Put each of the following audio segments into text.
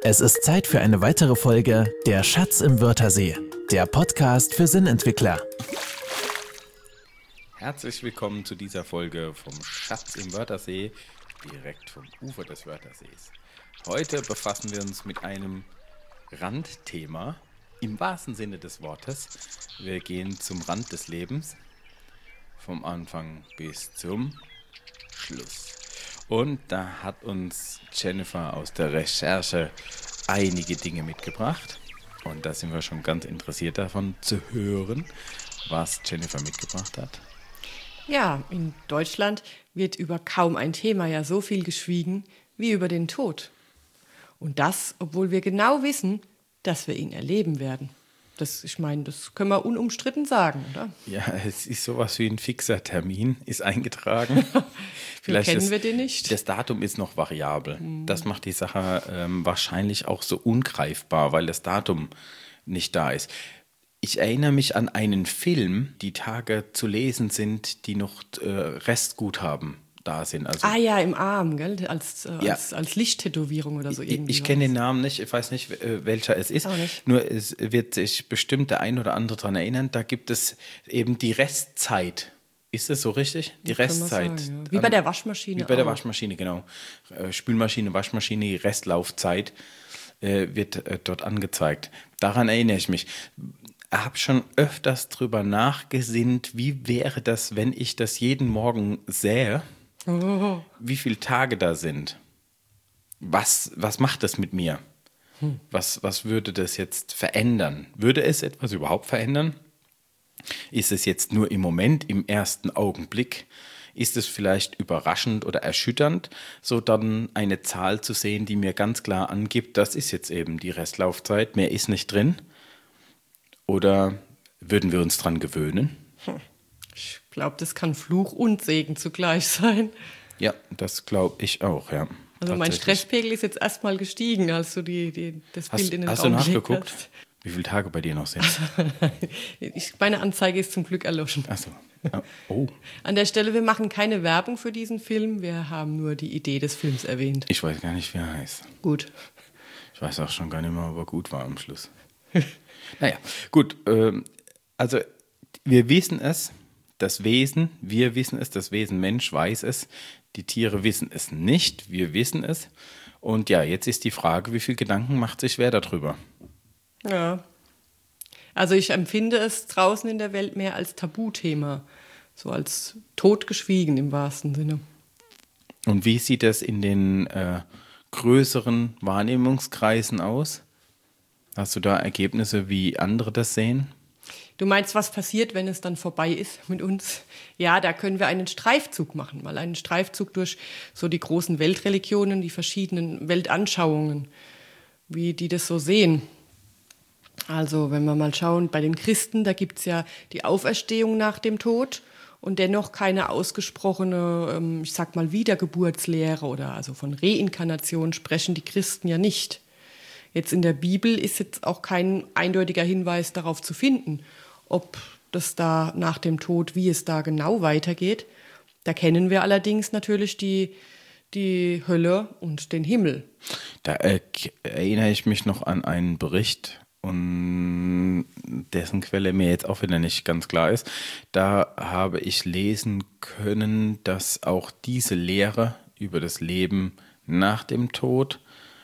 Es ist Zeit für eine weitere Folge Der Schatz im Wörthersee, der Podcast für Sinnentwickler. Herzlich willkommen zu dieser Folge vom Schatz im Wörthersee, direkt vom Ufer des Wörthersees. Heute befassen wir uns mit einem Randthema im wahrsten Sinne des Wortes. Wir gehen zum Rand des Lebens, vom Anfang bis zum Schluss. Und da hat uns Jennifer aus der Recherche einige Dinge mitgebracht. Und da sind wir schon ganz interessiert davon zu hören, was Jennifer mitgebracht hat. Ja, in Deutschland wird über kaum ein Thema ja so viel geschwiegen wie über den Tod. Und das, obwohl wir genau wissen, dass wir ihn erleben werden. Das können wir unumstritten sagen, oder? Ja, es ist sowas wie ein fixer Termin, ist eingetragen. Vielleicht kennen wir den nicht. Das Datum ist noch variabel. Das macht die Sache wahrscheinlich auch so ungreifbar, weil das Datum nicht da ist. Ich erinnere mich an einen Film, die Tage zu lesen sind, die noch Restguthaben da sind. Also, im Arm, gell? Als Lichttätowierung oder so irgendwie. Ich kenne den Namen nicht, ich weiß nicht, welcher es ist. Nur es wird sich bestimmt der ein oder andere daran erinnern, da gibt es eben die Restzeit. Ist das so richtig? Die Restzeit. Sagen, ja. Wie bei der Waschmaschine. Wie bei der Waschmaschine, genau. Spülmaschine, Waschmaschine, die Restlaufzeit wird dort angezeigt. Daran erinnere ich mich. Ich habe schon öfters drüber nachgesinnt, wie wäre das, wenn ich das jeden Morgen sähe, wie viele Tage da sind. Was macht das mit mir? Was würde das jetzt verändern? Würde es etwas überhaupt verändern? Ist es jetzt nur im Moment, im ersten Augenblick? Ist es vielleicht überraschend oder erschütternd, so dann eine Zahl zu sehen, die mir ganz klar angibt, das ist jetzt eben die Restlaufzeit, mehr ist nicht drin? Oder würden wir uns dran gewöhnen? Ich glaube, das kann Fluch und Segen zugleich sein. Ja, das glaube ich auch, ja. Also mein Stresspegel ist jetzt erstmal gestiegen, als du das Bild in den Raum gelegt hast. Hast du nachgeguckt, wie viele Tage bei dir noch sind? Meine Anzeige ist zum Glück erloschen. Ach so. Oh. An der Stelle, wir machen keine Werbung für diesen Film, wir haben nur die Idee des Films erwähnt. Ich weiß gar nicht, wie er heißt. Gut. Ich weiß auch schon gar nicht mehr, ob er gut war am Schluss. Naja, gut. Also wir wissen es, das Wesen, wir wissen es, das Wesen Mensch weiß es, die Tiere wissen es nicht, wir wissen es. Und ja, jetzt ist die Frage, wie viel Gedanken macht sich wer darüber? Ja, also ich empfinde es draußen in der Welt mehr als Tabuthema, so als totgeschwiegen im wahrsten Sinne. Und wie sieht das in den größeren Wahrnehmungskreisen aus? Hast du da Ergebnisse, wie andere das sehen? Du meinst, was passiert, wenn es dann vorbei ist mit uns? Ja, da können wir einen Streifzug machen, mal einen Streifzug durch so die großen Weltreligionen, die verschiedenen Weltanschauungen, wie die das so sehen. Also wenn wir mal schauen, bei den Christen, da gibt es ja die Auferstehung nach dem Tod und dennoch keine ausgesprochene, ich sag mal, Wiedergeburtslehre oder also von Reinkarnation sprechen die Christen ja nicht. Jetzt in der Bibel ist jetzt auch kein eindeutiger Hinweis darauf zu finden, ob das da nach dem Tod, wie es da genau weitergeht. Da kennen wir allerdings natürlich die Hölle und den Himmel. Da erinnere ich mich noch an einen Bericht, und dessen Quelle mir jetzt auch wieder nicht ganz klar ist. Da habe ich lesen können, dass auch diese Lehre über das Leben nach dem Tod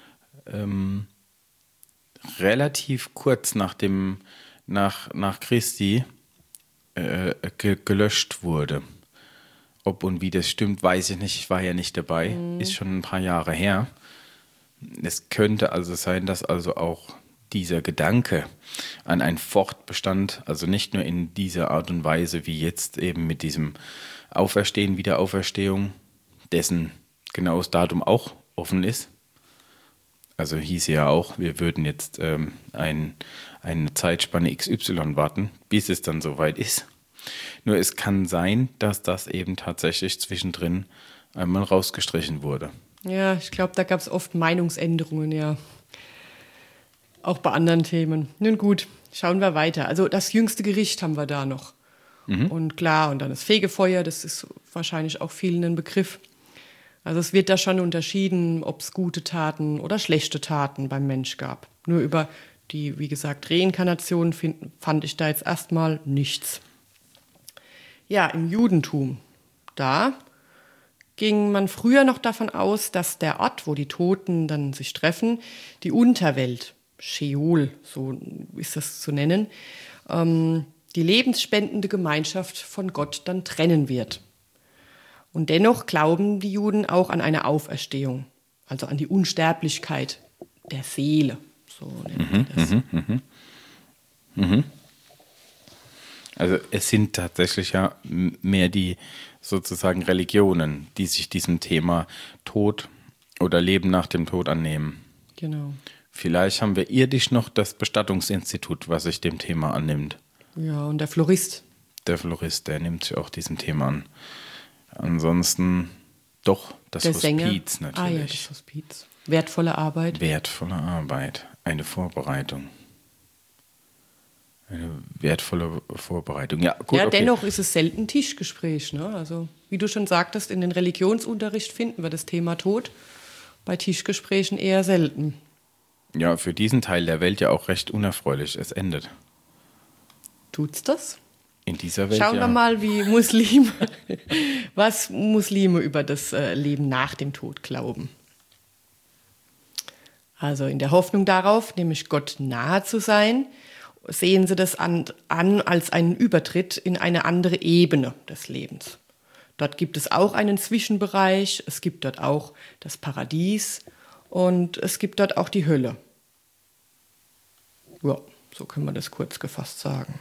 relativ kurz nach Christi gelöscht wurde. Ob und wie das stimmt, weiß ich nicht. Ich war ja nicht dabei. Ist schon ein paar Jahre her. Es könnte also sein, dass also auch dieser Gedanke an einen Fortbestand, also nicht nur in dieser Art und Weise wie jetzt eben mit diesem Auferstehen, Wiederauferstehung, dessen genaues Datum auch offen ist. Also hieß ja auch, wir würden jetzt eine Zeitspanne XY warten, bis es dann soweit ist. Nur es kann sein, dass das eben tatsächlich zwischendrin einmal rausgestrichen wurde. Ja, ich glaube, da gab es oft Meinungsänderungen, ja. Auch bei anderen Themen. Nun gut, schauen wir weiter. Also das jüngste Gericht haben wir da noch. Und klar, und dann das Fegefeuer, das ist wahrscheinlich auch vielen ein Begriff. Also es wird da schon unterschieden, ob es gute Taten oder schlechte Taten beim Mensch gab. Nur über die, wie gesagt, Reinkarnation fand ich da jetzt erstmal nichts. Ja, im Judentum, da ging man früher noch davon aus, dass der Ort, wo die Toten dann sich treffen, die Unterwelt, Scheol, so ist das zu nennen, die lebensspendende Gemeinschaft von Gott dann trennen wird. Und dennoch glauben die Juden auch an eine Auferstehung, also an die Unsterblichkeit der Seele, so nennt man das. Also es sind tatsächlich ja mehr die sozusagen Religionen, die sich diesem Thema Tod oder Leben nach dem Tod annehmen. Genau. Vielleicht haben wir irdisch noch das Bestattungsinstitut, was sich dem Thema annimmt. Ja, und der Florist. Der Florist, der nimmt sich auch diesem Thema an. Ansonsten doch das Der Hospiz Sänger. natürlich. Ah ja, das Hospiz. Wertvolle Arbeit. Wertvolle Arbeit, eine Vorbereitung. Eine wertvolle Vorbereitung. Ja, gut, Ja, okay. dennoch ist es selten Tischgespräch. Ne? Also, wie du schon sagtest, in den Religionsunterricht finden wir das Thema Tod. Bei Tischgesprächen eher selten. Ja, für diesen Teil der Welt ja auch recht unerfreulich. Es endet. Tut's das? In dieser Welt Schauen ja. wir mal, was Muslime über das Leben nach dem Tod glauben. Also in der Hoffnung darauf, nämlich Gott nahe zu sein, sehen sie das an als einen Übertritt in eine andere Ebene des Lebens. Dort gibt es auch einen Zwischenbereich, es gibt dort auch das Paradies und es gibt dort auch die Hölle. Ja, so können wir das kurz gefasst sagen.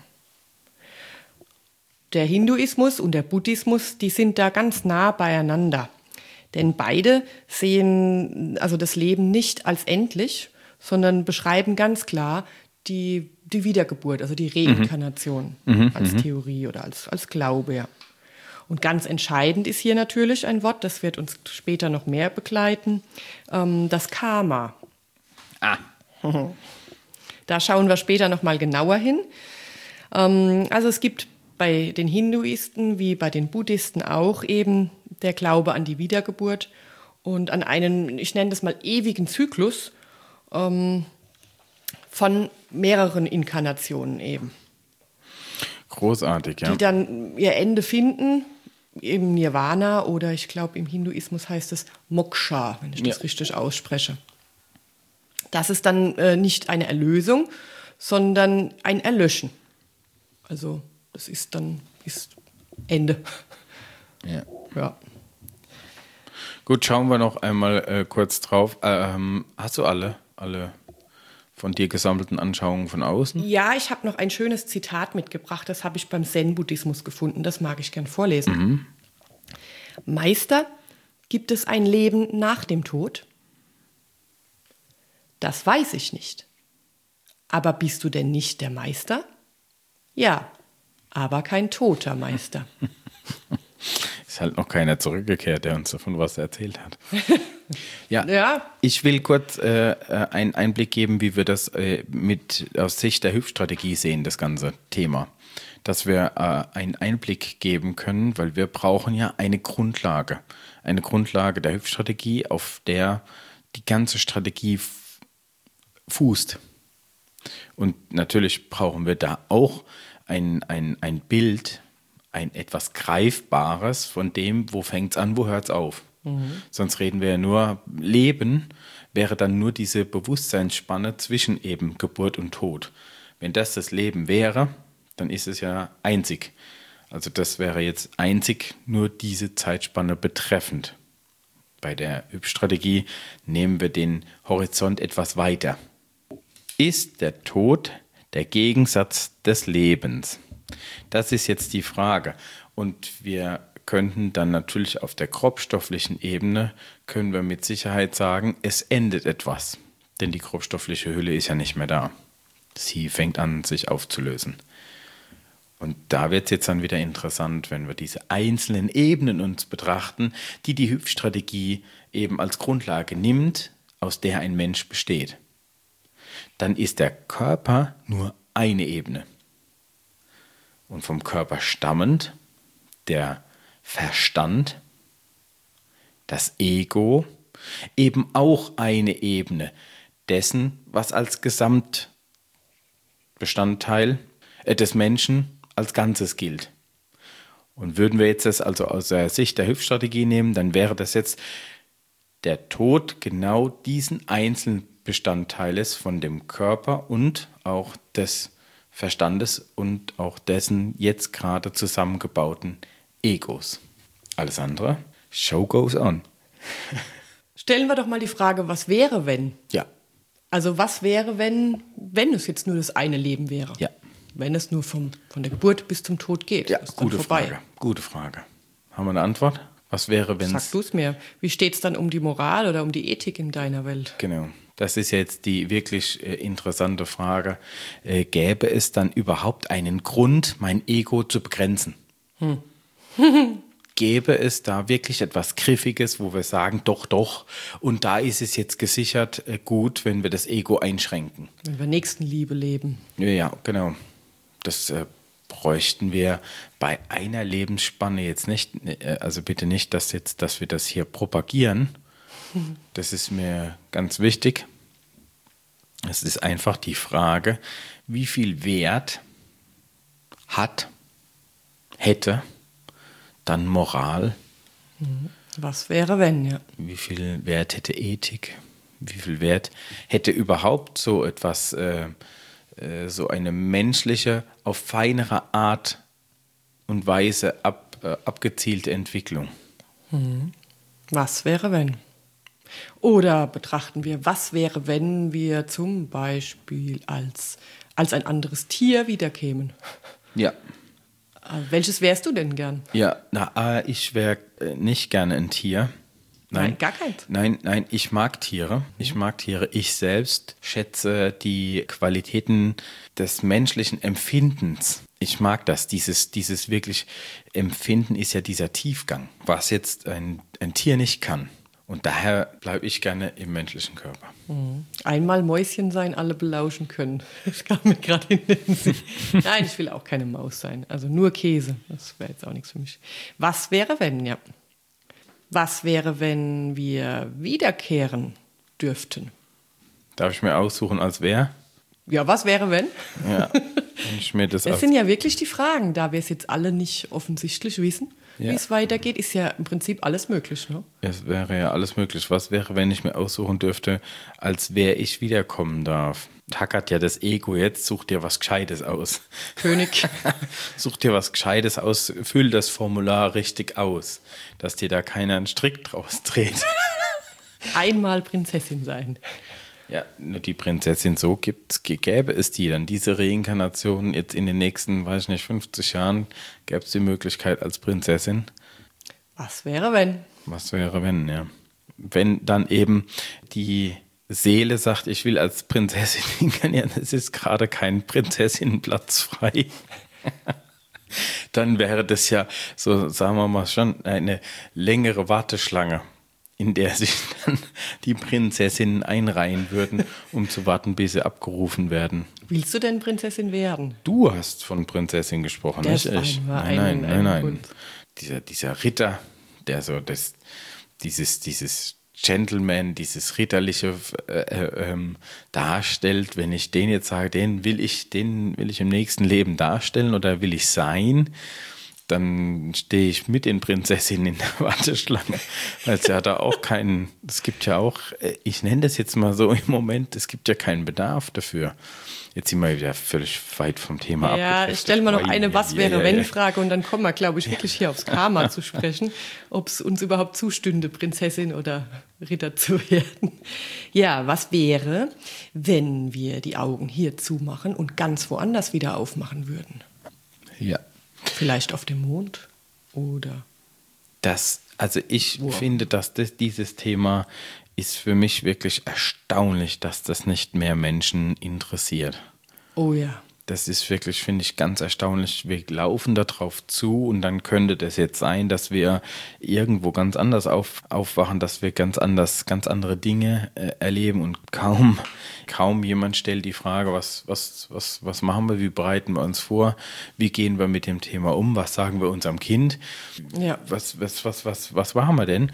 Der Hinduismus und der Buddhismus, die sind da ganz nah beieinander. Denn beide sehen also das Leben nicht als endlich, sondern beschreiben ganz klar die Wiedergeburt, also die Reinkarnation als Theorie oder als Glaube. Ja. Und ganz entscheidend ist hier natürlich ein Wort, das wird uns später noch mehr begleiten, das Karma. Ah. Da schauen wir später noch mal genauer hin. Also es gibt bei den Hinduisten wie bei den Buddhisten auch eben der Glaube an die Wiedergeburt und an einen, ich nenne das mal, ewigen Zyklus von mehreren Inkarnationen eben. Großartig, ja. Die dann ihr Ende finden im Nirvana oder ich glaube im Hinduismus heißt es Moksha, wenn ich das richtig ausspreche. Das ist dann nicht eine Erlösung, sondern ein Erlöschen. Also das ist Ende. Ja. Gut, schauen wir noch einmal kurz drauf. Hast du alle von dir gesammelten Anschauungen von außen? Ja, ich habe noch ein schönes Zitat mitgebracht, das habe ich beim Zen-Buddhismus gefunden, das mag ich gern vorlesen. Meister, gibt es ein Leben nach dem Tod? Das weiß ich nicht. Aber bist du denn nicht der Meister? Ja, aber kein toter Meister. Ist halt noch keiner zurückgekehrt, der uns davon was erzählt hat. Ja. Ich will kurz einen Einblick geben, wie wir das aus Sicht der Hüpfstrategie sehen, das ganze Thema. Dass wir einen Einblick geben können, weil wir brauchen ja eine Grundlage der Hüpfstrategie, auf der die ganze Strategie fußt. Und natürlich brauchen wir da auch ein Bild, ein etwas Greifbares von dem, wo fängt es an, wo hört es auf. Sonst reden wir ja nur, Leben wäre dann nur diese Bewusstseinsspanne zwischen eben Geburt und Tod. Wenn das Leben wäre, dann ist es ja einzig. Also das wäre jetzt einzig nur diese Zeitspanne betreffend. Bei der Hüpfstrategie nehmen wir den Horizont etwas weiter. Ist der Tod der Gegensatz des Lebens? Das ist jetzt die Frage. Und wir könnten dann natürlich auf der grobstofflichen Ebene, können wir mit Sicherheit sagen, es endet etwas. Denn die grobstoffliche Hülle ist ja nicht mehr da. Sie fängt an, sich aufzulösen. Und da wird es jetzt dann wieder interessant, wenn wir diese einzelnen Ebenen uns betrachten, die Hüpfstrategie eben als Grundlage nimmt, aus der ein Mensch besteht. Dann ist der Körper nur eine Ebene. Und vom Körper stammend der Verstand, das Ego eben auch eine Ebene dessen, was als Gesamtbestandteil des Menschen als Ganzes gilt. Und würden wir jetzt das also aus der Sicht der Hilfsstrategie nehmen, dann wäre das jetzt der Tod genau diesen einzelnen Bestandteiles von dem Körper und auch des Verstandes und auch dessen jetzt gerade zusammengebauten Egos. Alles andere, Show goes on. Stellen wir doch mal die Frage, was wäre, wenn? Ja. Also was wäre, wenn es jetzt nur das eine Leben wäre? Ja. Wenn es nur von der Geburt bis zum Tod geht. Ja, ist dann gute vorbei. Frage. Gute Frage. Haben wir eine Antwort? Was wäre, wenn Sag du es mir. Wie steht es dann um die Moral oder um die Ethik in deiner Welt? Genau. Das ist jetzt die wirklich interessante Frage. Gäbe es dann überhaupt einen Grund, mein Ego zu begrenzen? Gäbe es da wirklich etwas Griffiges, wo wir sagen, doch, und da ist es jetzt gesichert gut, wenn wir das Ego einschränken? Wenn wir Nächstenliebe leben. Ja, genau. Das bräuchten wir bei einer Lebensspanne jetzt nicht. Also bitte nicht, dass wir das hier propagieren. Das ist mir ganz wichtig. Es ist einfach die Frage, wie viel Wert hätte dann Moral? Was wäre, wenn, ja. Wie viel Wert hätte Ethik? Wie viel Wert hätte überhaupt so etwas, so eine menschliche, auf feinere Art und Weise abgezielte Entwicklung? Was wäre, wenn? Oder betrachten wir, was wäre, wenn wir zum Beispiel als ein anderes Tier wiederkämen? Ja. Welches wärst du denn gern? Ja, ich wäre nicht gerne ein Tier. Nein, gar keins. Nein, ich mag Tiere. Ich mag Tiere. Ich selbst schätze die Qualitäten des menschlichen Empfindens. Ich mag das. Dieses wirklich Empfinden ist ja dieser Tiefgang, was jetzt ein Tier nicht kann. Und daher bleibe ich gerne im menschlichen Körper. Einmal Mäuschen sein, alle belauschen können. Das kam mir gerade in den Sinn. Nein, ich will auch keine Maus sein. Also nur Käse. Das wäre jetzt auch nichts für mich. Was wäre, wenn, ja? Was wäre, wenn wir wiederkehren dürften? Darf ich mir aussuchen, als wer? Ja, was wäre, wenn? Ja, wenn ich mir das sind ja wirklich die Fragen, da wir es jetzt alle nicht offensichtlich wissen. Ja. Wie es weitergeht, ist ja im Prinzip alles möglich. Ne? Es wäre ja alles möglich. Was wäre, wenn ich mir aussuchen dürfte, als wer ich wiederkommen darf? Tackert ja das Ego jetzt, such dir was Gescheites aus. König. Such dir was Gescheites aus, füll das Formular richtig aus, dass dir da keiner einen Strick draus dreht. Einmal Prinzessin sein. Ja, nur die Prinzessin gäbe es die dann. Diese Reinkarnation jetzt in den nächsten, weiß ich nicht, 50 Jahren, gäbe es die Möglichkeit als Prinzessin. Was wäre, wenn? Was wäre, wenn, ja. Wenn dann eben die Seele sagt, ich will als Prinzessin inkarnieren, es ist gerade kein Prinzessinnenplatz frei. Dann wäre das ja, so sagen wir mal, schon eine längere Warteschlange, in der sich dann die Prinzessinnen einreihen würden, um zu warten, bis sie abgerufen werden. Willst du denn Prinzessin werden? Du hast von Prinzessin gesprochen, das nicht ich. Nein. Dieser Ritter, der so dieses Gentleman, dieses Ritterliche darstellt, wenn ich den jetzt sage, den will ich im nächsten Leben darstellen oder will ich sein, dann stehe ich mit den Prinzessinnen in der Warteschlange, weil es ja da auch es gibt ja auch, ich nenne das jetzt mal so im Moment, es gibt ja keinen Bedarf dafür. Jetzt sind wir wieder völlig weit vom Thema ab. Ja, ich stelle mal noch eine Was-wäre-wenn-Frage und dann kommen wir, glaube ich, wirklich hier aufs Karma zu sprechen, ob es uns überhaupt zustünde, Prinzessin oder Ritter zu werden. Ja, was wäre, wenn wir die Augen hier zumachen und ganz woanders wieder aufmachen würden? Ja. Vielleicht auf dem Mond oder? Ich finde, dass dieses Thema ist für mich wirklich erstaunlich, dass das nicht mehr Menschen interessiert. Oh ja. Das ist wirklich, finde ich, ganz erstaunlich. Wir laufen da drauf zu und dann könnte das jetzt sein, dass wir irgendwo ganz anders aufwachen, dass wir ganz andere Dinge erleben und kaum jemand stellt die Frage, was machen wir, wie bereiten wir uns vor, wie gehen wir mit dem Thema um, was sagen wir unserem Kind, ja. was machen wir denn?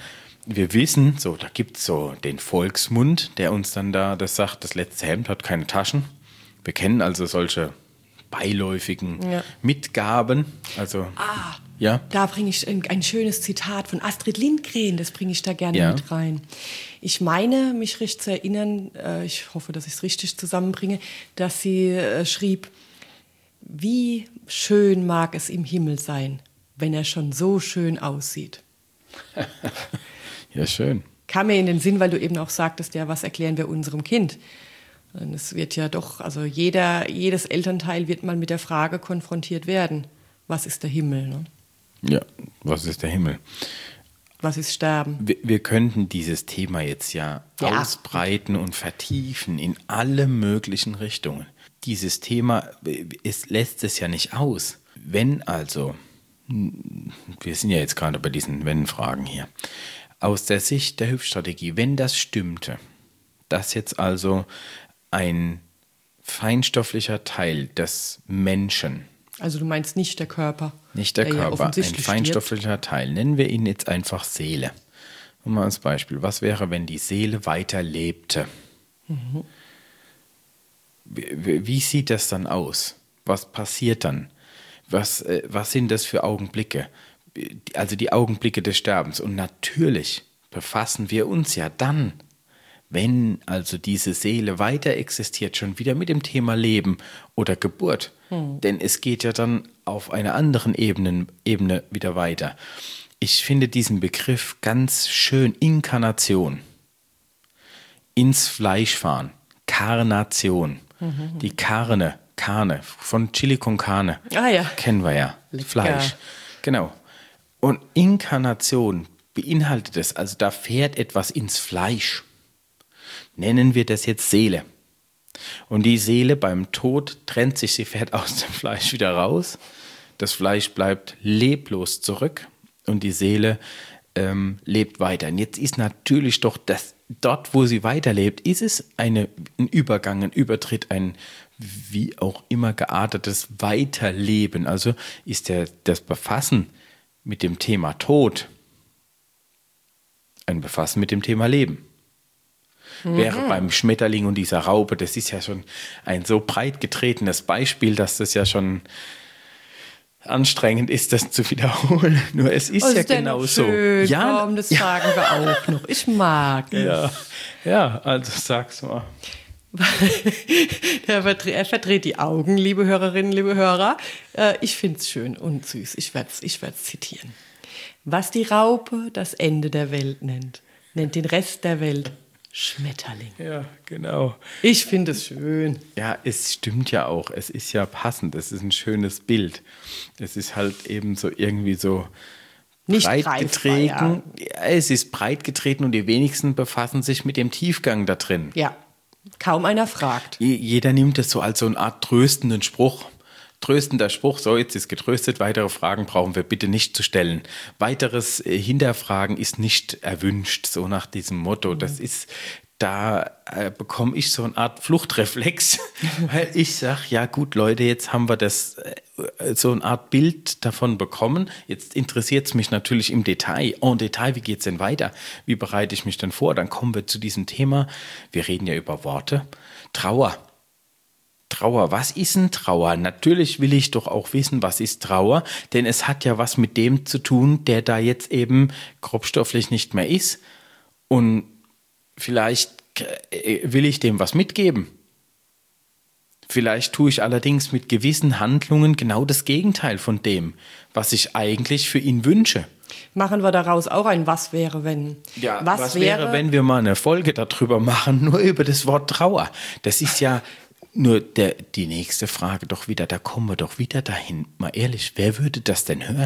wir wissen, so, da gibt es so den Volksmund, der uns dann da das sagt, das letzte Hemd hat keine Taschen. Wir kennen also solche beiläufigen Mitgaben. Also, ja. Da bringe ich ein schönes Zitat von Astrid Lindgren, das bringe ich da gerne mit rein. Ich meine, mich recht zu erinnern, ich hoffe, dass ich es richtig zusammenbringe, dass sie schrieb, wie schön mag es im Himmel sein, wenn er schon so schön aussieht. Ja, schön. Kam mir in den Sinn, weil du eben auch sagtest, ja, was erklären wir unserem Kind? Und es wird ja doch, also jedes Elternteil wird mal mit der Frage konfrontiert werden, was ist der Himmel? Ne? Ja, was ist der Himmel? Was ist Sterben? Wir könnten dieses Thema jetzt ausbreiten und vertiefen in alle möglichen Richtungen. Dieses Thema, es lässt es ja nicht aus. Wenn also, wir sind ja jetzt gerade bei diesen Wenn-Fragen hier, aus der Sicht der Hüpfstrategie, wenn das stimmte, dass jetzt also ein feinstofflicher Teil des Menschen, also du meinst nicht der Körper? Nicht der Körper, ein feinstofflicher Teil, nennen wir ihn jetzt einfach Seele. Nur mal als Beispiel, was wäre, wenn die Seele weiter lebte? Mhm. Wie sieht das dann aus? Was passiert dann? Was sind das für Augenblicke? Also die Augenblicke des Sterbens. Und natürlich befassen wir uns ja dann, wenn also diese Seele weiter existiert, schon wieder mit dem Thema Leben oder Geburt. Denn es geht ja dann auf einer anderen Ebene wieder weiter. Ich finde diesen Begriff ganz schön, Inkarnation. Ins Fleisch fahren, Karnation. Die Karne von Chili con Carne. Kennen wir ja. Lecker. Fleisch. Genau. Und Inkarnation beinhaltet es, also da fährt etwas ins Fleisch. Nennen wir das jetzt Seele. Und die Seele beim Tod trennt sich, sie fährt aus dem Fleisch wieder raus. Das Fleisch bleibt leblos zurück und die Seele lebt weiter. Und jetzt ist natürlich doch das, dort, wo sie weiterlebt, ist es ein Übergang, ein Übertritt, ein wie auch immer geartetes Weiterleben. Also ist das Befassen mit dem Thema Tod ein Befassen mit dem Thema Leben. Wäre beim Schmetterling und dieser Raupe, das ist ja schon ein so breit getretenes Beispiel, dass das ja schon anstrengend ist, das zu wiederholen. Nur es ist ja genau so. Ja, komm, das sagen wir auch noch. Ich mag es. Ja, also sag's mal. Er verdreht die Augen, liebe Hörerinnen, liebe Hörer. Ich find's schön und süß. Ich werd's zitieren. Was die Raupe das Ende der Welt nennt den Rest der Welt Schmetterling. Ja, genau. Ich finde es schön. Ja, es stimmt ja auch. Es ist ja passend. Es ist ein schönes Bild. Es ist halt eben so irgendwie so nicht breit greifbar, getreten. Ja, es ist breit getreten und die wenigsten befassen sich mit dem Tiefgang da drin. Ja, kaum einer fragt. Jeder nimmt es so als so eine Art tröstenden Spruch. Tröstender Spruch, so jetzt ist getröstet, weitere Fragen brauchen wir bitte nicht zu stellen. Weiteres Hinterfragen ist nicht erwünscht, so nach diesem Motto. Das ist, da bekomme ich so eine Art Fluchtreflex, weil ich sage, ja gut Leute, jetzt haben wir das, so eine Art Bild davon bekommen. Jetzt interessiert es mich natürlich im Detail. En Detail, wie geht es denn weiter? Wie bereite ich mich denn vor? Dann kommen wir zu diesem Thema, wir reden ja über Worte, Trauer. Trauer, was ist denn Trauer? Natürlich will ich doch auch wissen, was ist Trauer, denn es hat ja was mit dem zu tun, der da jetzt eben grobstofflich nicht mehr ist. Und vielleicht will ich dem was mitgeben. Vielleicht tue ich allerdings mit gewissen Handlungen genau das Gegenteil von dem, was ich eigentlich für ihn wünsche. Machen wir daraus auch ein Was wäre, wenn? Ja, was wäre, wenn wir mal eine Folge darüber machen, nur über das Wort Trauer? Das ist ja nur die nächste Frage doch wieder, da kommen wir doch wieder dahin. Mal ehrlich, wer würde das denn hören?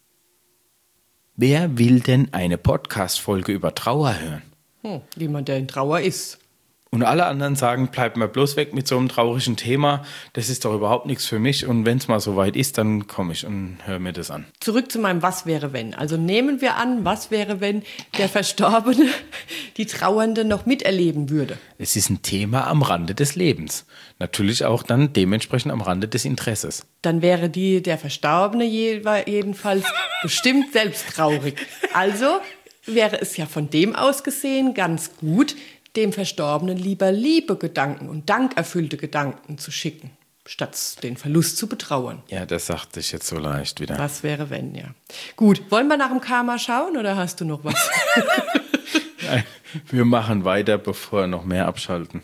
Wer will denn eine Podcast-Folge über Trauer hören? Jemand, der in Trauer ist. Und alle anderen sagen, bleib mal bloß weg mit so einem traurigen Thema. Das ist doch überhaupt nichts für mich. Und wenn es mal so weit ist, dann komme ich und höre mir das an. Zurück zu meinem Was wäre, wenn. Also nehmen wir an, was wäre, wenn der Verstorbene die Trauernde noch miterleben würde? Es ist ein Thema am Rande des Lebens. Natürlich auch dann dementsprechend am Rande des Interesses. Dann wäre der Verstorbene jedenfalls bestimmt selbst traurig. Also wäre es ja von dem aus gesehen ganz gut, dem Verstorbenen lieber Liebegedanken und dankerfüllte Gedanken zu schicken, statt den Verlust zu betrauern. Ja, das sagt sich jetzt so leicht wieder. Was wäre wenn, ja. Gut, wollen wir nach dem Karma schauen oder hast du noch was? Nein, wir machen weiter, bevor wir noch mehr abschalten.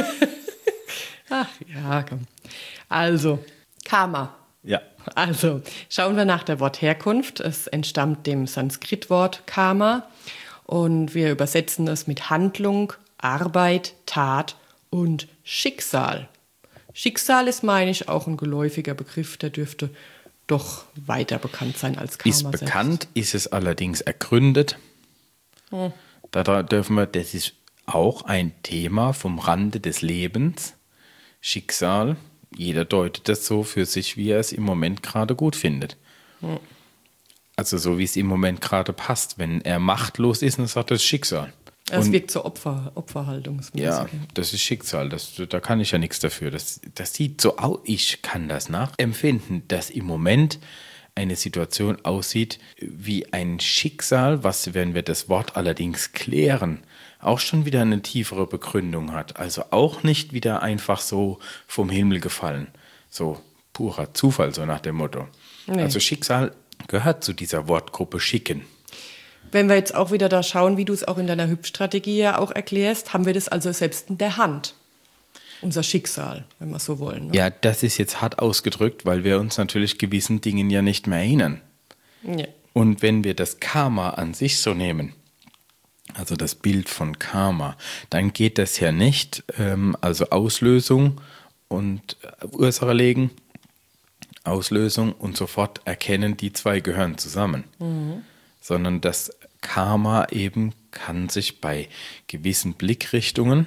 Ach ja, komm. Also, Karma. Ja. Also, schauen wir nach der Wortherkunft. Es entstammt dem Sanskritwort Karma und wir übersetzen es mit Handlung, Arbeit, Tat und Schicksal. Schicksal ist, meine ich, auch ein geläufiger Begriff, der dürfte doch weiter bekannt sein als Karma Ist bekannt, ist es allerdings ergründet. Da dürfen wir, das ist auch ein Thema vom Rande des Lebens, Schicksal. Jeder deutet das so für sich, wie er es im Moment gerade gut findet. Also so, wie es im Moment gerade passt. Wenn er machtlos ist, dann sagt er, das ist Schicksal. Es wirkt so opferhaltungsmäßig. Ja, das ist Schicksal. Da kann ich ja nichts dafür. Das sieht so aus. Ich kann das nachempfinden, dass im Moment eine Situation aussieht wie ein Schicksal, was, wenn wir das Wort allerdings klären, auch schon wieder eine tiefere Begründung hat. Also auch nicht wieder einfach so vom Himmel gefallen. So purer Zufall, so nach dem Motto. Nee. Also Schicksal gehört zu dieser Wortgruppe Schicken. Wenn wir jetzt auch wieder da schauen, wie du es auch in deiner Hübsch-Strategie ja auch erklärst, haben wir das also selbst in der Hand. Unser Schicksal, wenn wir so wollen. Ne? Ja, das ist jetzt hart ausgedrückt, weil wir uns natürlich gewissen Dingen ja nicht mehr erinnern. Ja. Und wenn wir das Karma an sich so nehmen, also das Bild von Karma, dann geht das ja nicht, also Auslösung und Ursache legen, Auslösung und sofort erkennen, die zwei gehören zusammen. Sondern das Karma eben kann sich bei gewissen Blickrichtungen,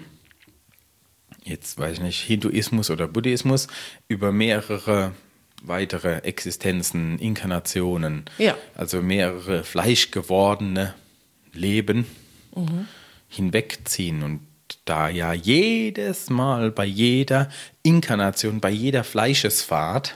jetzt weiß ich nicht, Hinduismus oder Buddhismus, über mehrere weitere Existenzen, Inkarnationen, also mehrere fleischgewordene Leben hinwegziehen. Und da ja jedes Mal bei jeder Inkarnation, bei jeder Fleischesfahrt,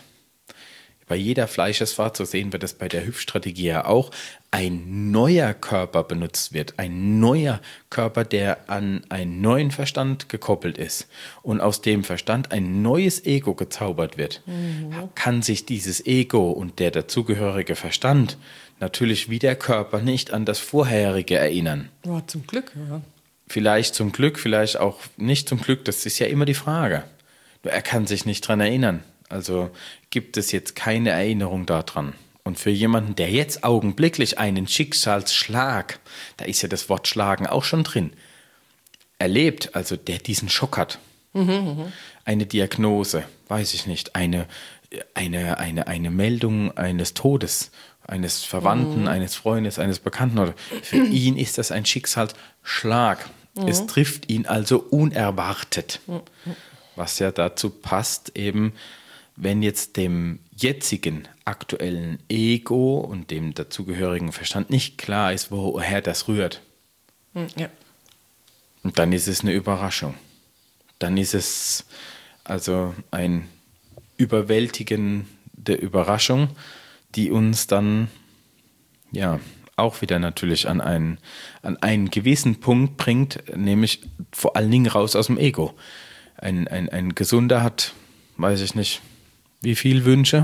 so sehen wir das bei der Hüpf-Strategie ja auch, ein neuer Körper benutzt wird. Ein neuer Körper, der an einen neuen Verstand gekoppelt ist. Und aus dem Verstand ein neues Ego gezaubert wird. Kann sich dieses Ego und der dazugehörige Verstand natürlich wie der Körper nicht an das vorherige erinnern. Ja, zum Glück, ja. Vielleicht zum Glück, vielleicht auch nicht zum Glück. Das ist ja immer die Frage. Nur er kann sich nicht dran erinnern. Also gibt es jetzt keine Erinnerung daran. Und für jemanden, der jetzt augenblicklich einen Schicksalsschlag, da ist ja das Wort schlagen auch schon drin, erlebt, also der diesen Schock hat, eine Diagnose, weiß ich nicht, eine Meldung eines Todes, eines Verwandten, eines Freundes, eines Bekannten, oder für ihn ist das ein Schicksalsschlag. Es trifft ihn also unerwartet, was ja dazu passt eben, wenn jetzt dem jetzigen aktuellen Ego und dem dazugehörigen Verstand nicht klar ist, woher das rührt. Ja. Und dann ist es eine Überraschung. Dann ist es also eine überwältigende Überraschung, die uns dann ja auch wieder natürlich an einen gewissen Punkt bringt, nämlich vor allen Dingen raus aus dem Ego. Ein Gesunder hat, weiß ich nicht, wie viele Wünsche?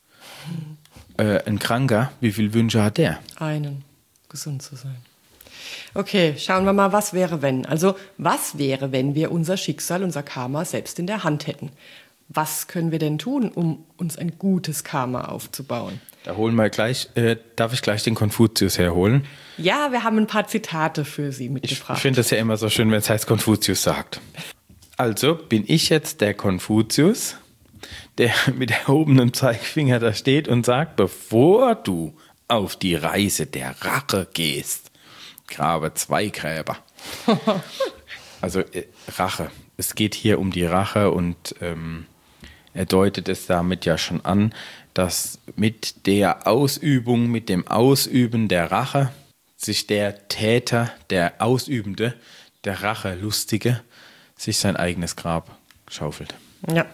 Ein Kranker, wie viele Wünsche hat der? Einen, gesund zu sein. Okay, schauen wir mal, was wäre, wenn. Also, was wäre, wenn wir unser Schicksal, unser Karma selbst in der Hand hätten? Was können wir denn tun, um uns ein gutes Karma aufzubauen? Da holen wir gleich, darf ich gleich den Konfuzius herholen? Ja, wir haben ein paar Zitate für Sie mitgebracht. Ich finde das ja immer so schön, wenn es heißt Konfuzius sagt. Also bin ich jetzt der Konfuzius, der mit erhobenem Zeigefinger da steht und sagt, bevor du auf die Reise der Rache gehst, grabe 2 Gräber. Also Rache. Es geht hier um die Rache und er deutet es damit ja schon an, dass mit der Ausübung, mit dem Ausüben der Rache sich der Täter, der Ausübende, der Rachelustige, sich sein eigenes Grab schaufelt. Ja.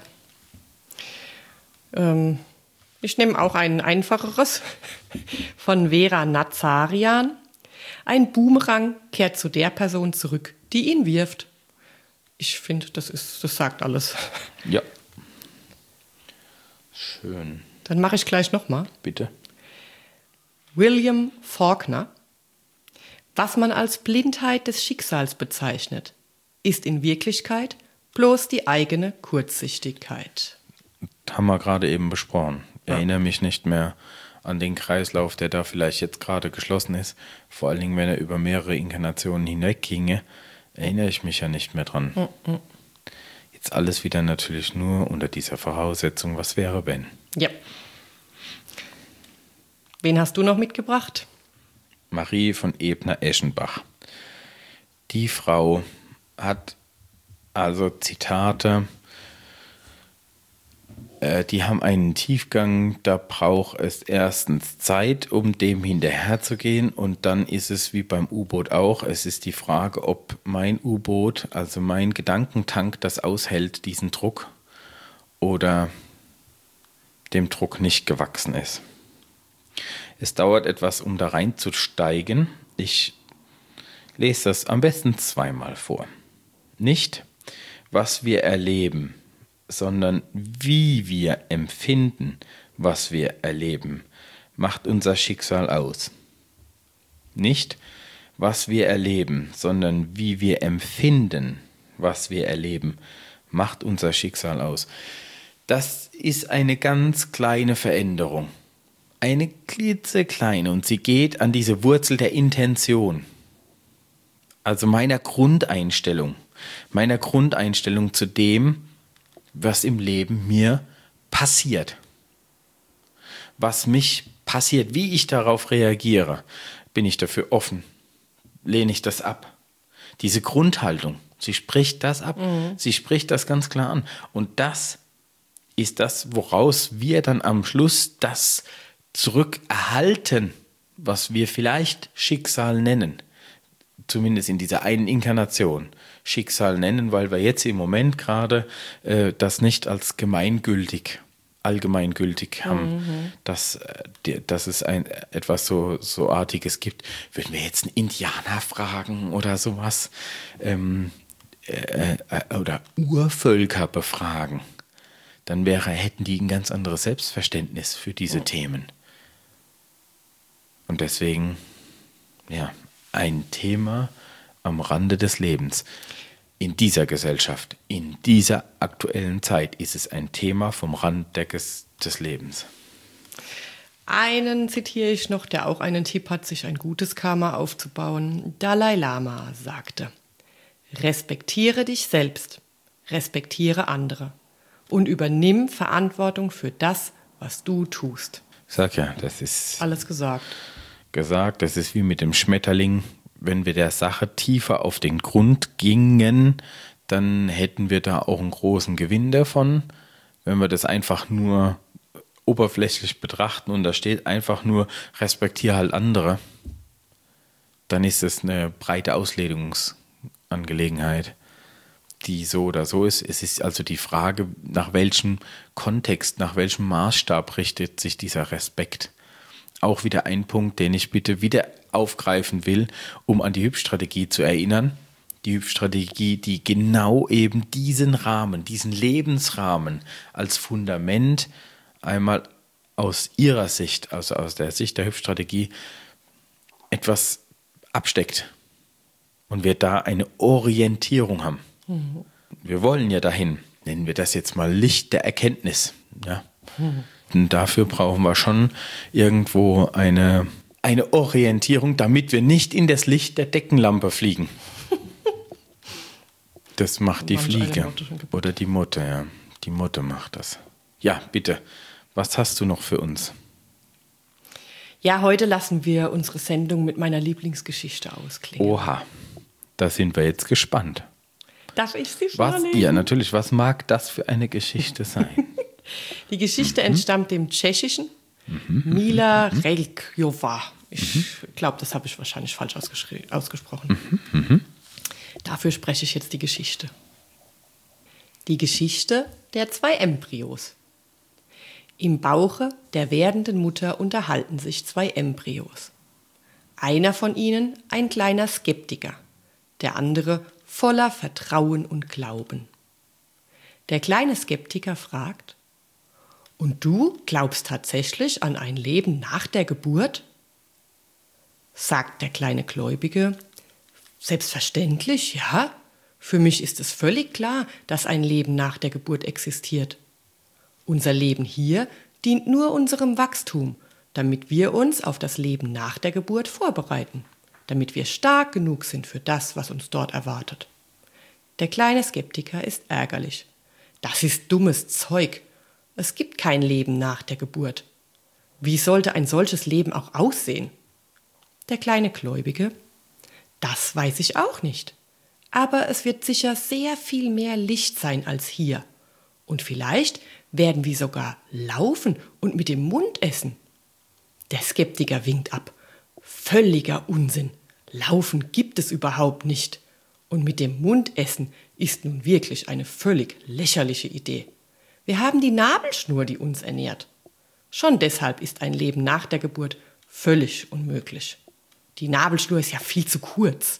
Ich nehme auch ein einfacheres von Vera Nazarian. Ein Boomerang kehrt zu der Person zurück, die ihn wirft. Ich finde, das sagt alles. Ja. Schön. Dann mache ich gleich nochmal. Bitte. William Faulkner. Was man als Blindheit des Schicksals bezeichnet, ist in Wirklichkeit bloß die eigene Kurzsichtigkeit. Haben wir gerade eben besprochen. Ich erinnere mich nicht mehr an den Kreislauf, der da vielleicht jetzt gerade geschlossen ist. Vor allen Dingen, wenn er über mehrere Inkarnationen hinwegginge, erinnere ich mich ja nicht mehr dran. Jetzt alles wieder natürlich nur unter dieser Voraussetzung, was wäre, wenn? Ja. Wen hast du noch mitgebracht? Marie von Ebner-Eschenbach. Die Frau hat also Zitate, die haben einen Tiefgang, da braucht es erstens Zeit, um dem hinterherzugehen, und dann ist es wie beim U-Boot auch, es ist die Frage, ob mein U-Boot, also mein Gedankentank, das aushält, diesen Druck, oder dem Druck nicht gewachsen ist. Es dauert etwas, um da reinzusteigen. Ich lese das am besten zweimal vor. Nicht, was wir erleben, sondern wie wir empfinden, was wir erleben, macht unser Schicksal aus. Nicht, was wir erleben, sondern wie wir empfinden, was wir erleben, macht unser Schicksal aus. Das ist eine ganz kleine Veränderung. Eine klitzekleine, und sie geht an diese Wurzel der Intention. Also meiner Grundeinstellung zu dem, was im Leben mir passiert. Was mich passiert, wie ich darauf reagiere. Bin ich dafür offen? Lehne ich das ab? Diese Grundhaltung, sie spricht das ab. Sie spricht das ganz klar an. Und das ist das, woraus wir dann am Schluss das zurückerhalten, was wir vielleicht Schicksal nennen. Zumindest in dieser einen Inkarnation Schicksal nennen, weil wir jetzt im Moment gerade das nicht als allgemeingültig haben, dass es etwas so Artiges gibt. Würden wir jetzt einen Indianer fragen oder sowas, oder Urvölker befragen, dann hätten die ein ganz anderes Selbstverständnis für diese Themen. Und deswegen, ja, ein Thema am Rande des Lebens. In dieser Gesellschaft, in dieser aktuellen Zeit ist es ein Thema vom Rand des Lebens. Einen zitiere ich noch, der auch einen Tipp hat, sich ein gutes Karma aufzubauen. Dalai Lama sagte: Respektiere dich selbst, respektiere andere und übernimm Verantwortung für das, was du tust. Ich sag ja, das ist alles gesagt. Das ist wie mit dem Schmetterling. Wenn wir der Sache tiefer auf den Grund gingen, dann hätten wir da auch einen großen Gewinn davon. Wenn wir das einfach nur oberflächlich betrachten und da steht einfach nur, respektiere halt andere, dann ist es eine breite Auslegungsangelegenheit, die so oder so ist. Es ist also die Frage, nach welchem Kontext, nach welchem Maßstab richtet sich dieser Respekt. Auch wieder ein Punkt, den ich bitte wieder aufgreifen will, um an die Hübsch-Strategie zu erinnern. Die Hübsch-Strategie, die genau eben diesen Rahmen, diesen Lebensrahmen als Fundament einmal aus ihrer Sicht, also aus der Sicht der Hübsch-Strategie, etwas absteckt. Und wir da eine Orientierung haben. Wir wollen ja dahin, nennen wir das jetzt mal Licht der Erkenntnis. Ja? Und dafür brauchen wir schon irgendwo eine Orientierung, damit wir nicht in das Licht der Deckenlampe fliegen. Das macht die Fliege oder die Motte, ja. Die Motte macht das. Ja, bitte. Was hast du noch für uns? Ja, heute lassen wir unsere Sendung mit meiner Lieblingsgeschichte ausklingen. Oha, da sind wir jetzt gespannt. Darf ich sie vorlesen? Ja, natürlich. Was mag das für eine Geschichte sein? Die Geschichte entstammt dem Tschechischen Mila Reljkova. Ich glaube, das habe ich wahrscheinlich falsch ausgesprochen. Dafür spreche ich jetzt die Geschichte. Die Geschichte der 2 Embryos. Im Bauche der werdenden Mutter unterhalten sich 2 Embryos. Einer von ihnen ein kleiner Skeptiker, der andere voller Vertrauen und Glauben. Der kleine Skeptiker fragt: Und du glaubst tatsächlich an ein Leben nach der Geburt? Sagt der kleine Gläubige: Selbstverständlich, ja. Für mich ist es völlig klar, dass ein Leben nach der Geburt existiert. Unser Leben hier dient nur unserem Wachstum, damit wir uns auf das Leben nach der Geburt vorbereiten, damit wir stark genug sind für das, was uns dort erwartet. Der kleine Skeptiker ist ärgerlich. Das ist dummes Zeug. Es gibt kein Leben nach der Geburt. Wie sollte ein solches Leben auch aussehen? Der kleine Gläubige: Das weiß ich auch nicht. Aber es wird sicher sehr viel mehr Licht sein als hier. Und vielleicht werden wir sogar laufen und mit dem Mund essen. Der Skeptiker winkt ab. Völliger Unsinn. Laufen gibt es überhaupt nicht. Und mit dem Mund essen ist nun wirklich eine völlig lächerliche Idee. Wir haben die Nabelschnur, die uns ernährt. Schon deshalb ist ein Leben nach der Geburt völlig unmöglich. Die Nabelschnur ist ja viel zu kurz.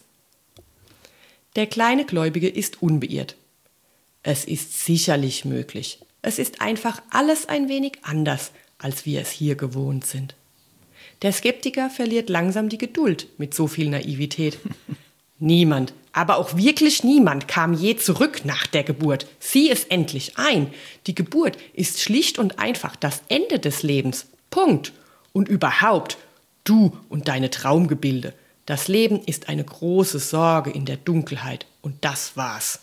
Der kleine Gläubige ist unbeirrt. Es ist sicherlich möglich. Es ist einfach alles ein wenig anders, als wir es hier gewohnt sind. Der Skeptiker verliert langsam die Geduld mit so viel Naivität. Niemand, aber auch wirklich niemand kam je zurück nach der Geburt. Sieh es endlich ein. Die Geburt ist schlicht und einfach das Ende des Lebens. Punkt. Und überhaupt, du und deine Traumgebilde. Das Leben ist eine große Sorge in der Dunkelheit. Und das war's.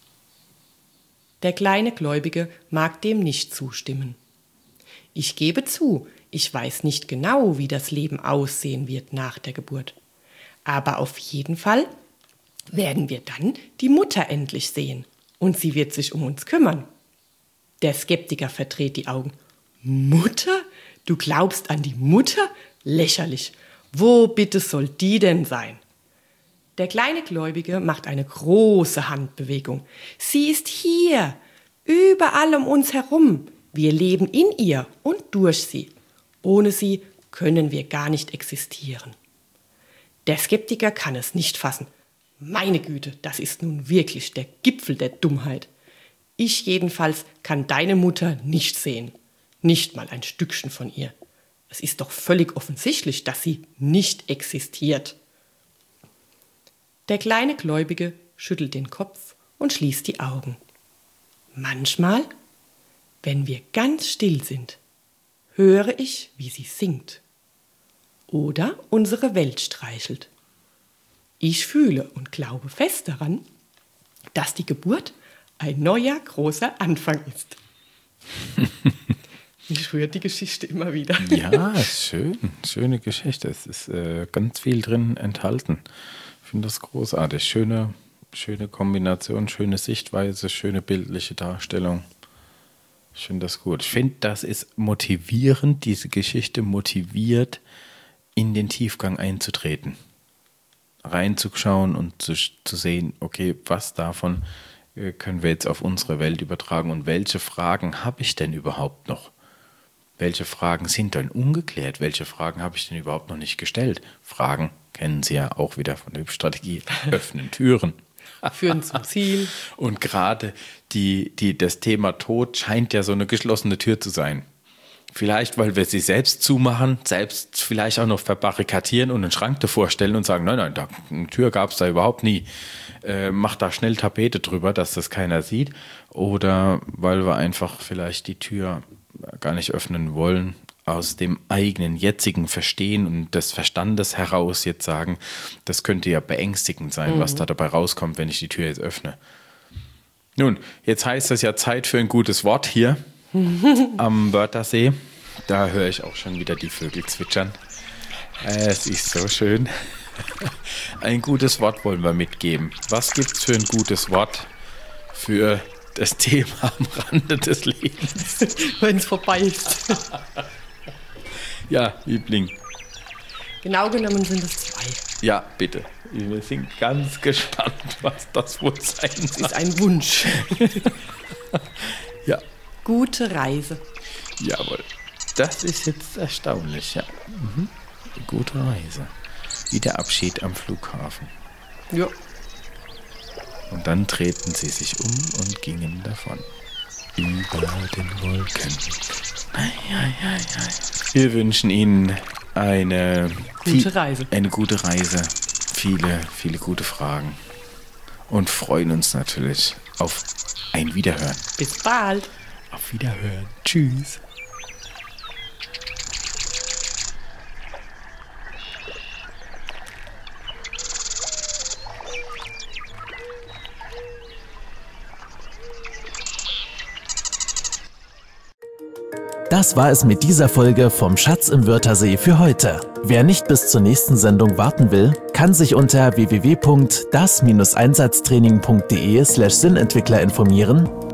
Der kleine Gläubige mag dem nicht zustimmen. Ich gebe zu, ich weiß nicht genau, wie das Leben aussehen wird nach der Geburt. Aber auf jeden Fall werden wir dann die Mutter endlich sehen. Und sie wird sich um uns kümmern. Der Skeptiker verdreht die Augen. Mutter? Du glaubst an die Mutter? Lächerlich. Wo bitte soll die denn sein? Der kleine Gläubige macht eine große Handbewegung. Sie ist hier, überall um uns herum. Wir leben in ihr und durch sie. Ohne sie können wir gar nicht existieren. Der Skeptiker kann es nicht fassen. Meine Güte, das ist nun wirklich der Gipfel der Dummheit. Ich jedenfalls kann deine Mutter nicht sehen. Nicht mal ein Stückchen von ihr. Es ist doch völlig offensichtlich, dass sie nicht existiert. Der kleine Gläubige schüttelt den Kopf und schließt die Augen. Manchmal, wenn wir ganz still sind, höre ich, wie sie singt oder unsere Welt streichelt. Ich fühle und glaube fest daran, dass die Geburt ein neuer großer Anfang ist. Mich rührt die Geschichte immer wieder. Ja, schön. Schöne Geschichte. Es ist ganz viel drin enthalten. Ich finde das großartig. Schöne Kombination, schöne Sichtweise, schöne bildliche Darstellung. Ich finde das gut. Ich finde, das ist motivierend. Diese Geschichte motiviert, in den Tiefgang einzutreten. Reinzuschauen und zu sehen, okay, was davon können wir jetzt auf unsere Welt übertragen und welche Fragen habe ich denn überhaupt noch? Welche Fragen sind denn ungeklärt? Welche Fragen habe ich denn überhaupt noch nicht gestellt? Fragen kennen Sie ja auch wieder von der Strategie. Öffnen Türen. Führen zum Ziel. Und gerade das Thema Tod scheint ja so eine geschlossene Tür zu sein. Vielleicht, weil wir sie selbst zumachen, selbst vielleicht auch noch verbarrikadieren und einen Schrank davor stellen und sagen, nein, eine Tür gab es da überhaupt nie. Mach da schnell Tapete drüber, dass das keiner sieht. Oder weil wir einfach vielleicht die Tür gar nicht öffnen wollen, aus dem eigenen jetzigen Verstehen und des Verstandes heraus jetzt sagen, das könnte ja beängstigend sein, was da dabei rauskommt, wenn ich die Tür jetzt öffne. Nun, jetzt heißt es ja Zeit für ein gutes Wort hier am Wörthersee. Da höre ich auch schon wieder die Vögel zwitschern. Es ist so schön. Ein gutes Wort wollen wir mitgeben. Was gibt es für ein gutes Wort für das Thema am Rande des Lebens? Wenn es vorbei ist. Ja, Liebling. Genau genommen sind es 2. Ja, bitte. Wir sind ganz gespannt, was das wohl sein soll. Es ist ein Wunsch. Ja. Gute Reise. Jawohl. Das ist jetzt erstaunlich, ja. Gute Reise. wie der Abschied am Flughafen. Ja. Und dann drehten sie sich um und gingen davon. Über den Wolken. Wir wünschen Ihnen eine gute Reise. Viele, viele gute Fragen. Und freuen uns natürlich auf ein Wiederhören. Bis bald. Auf Wiederhören. Tschüss. Das war es mit dieser Folge vom Schatz im Wörthersee für heute. Wer nicht bis zur nächsten Sendung warten will, kann sich unter www.das-einsatztraining.de/Sinnentwickler informieren